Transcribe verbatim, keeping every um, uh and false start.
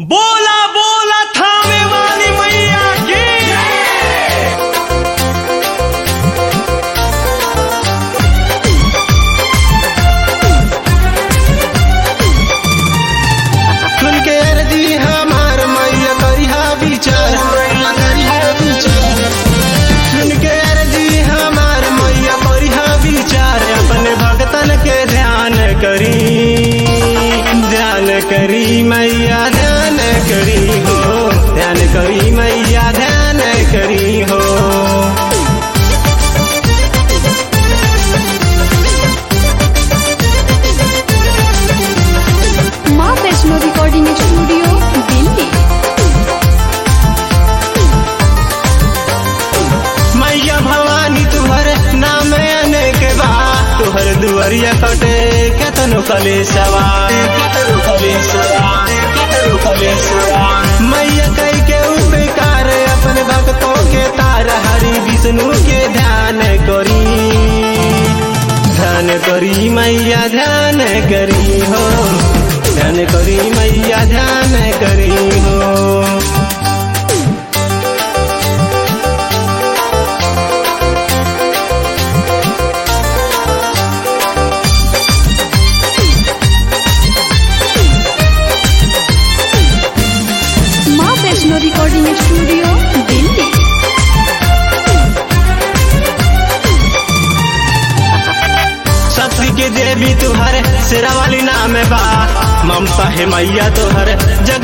बोला बोला थामे वाली मैया की सुन के अर्जी हमार मैया करिहा विचार करिहा विचार सुन के अर्जी हमार मैया करिहा विचार अपने भगतन के ध्यान करी ध्यान करी मैया ध्यान करी हो ध्यान करी मैया ध्यान करी हो। माँ वैष्णो रिकॉर्डिंग स्टूडियो दिल्ली। मैया भवानी तुहर नाम अनेक बा तुहर दुआरिया कटे केतनो कलेशवा केतनो कलेशवा केतनो कलेशवा मैया कई के उपकार अपने भक्तों के तार हरि विष्णु के ध्यान करी ध्यान करी मैया ध्यान करी हो ध्यान करी मैया ध्यान करी हो। माँ वैष्णो रिकॉर्डिंग स्टूडियो दिल्ली। शक्ति के देवी तुहर शेरा वाली नाम बा ममता है मैया तुहर जग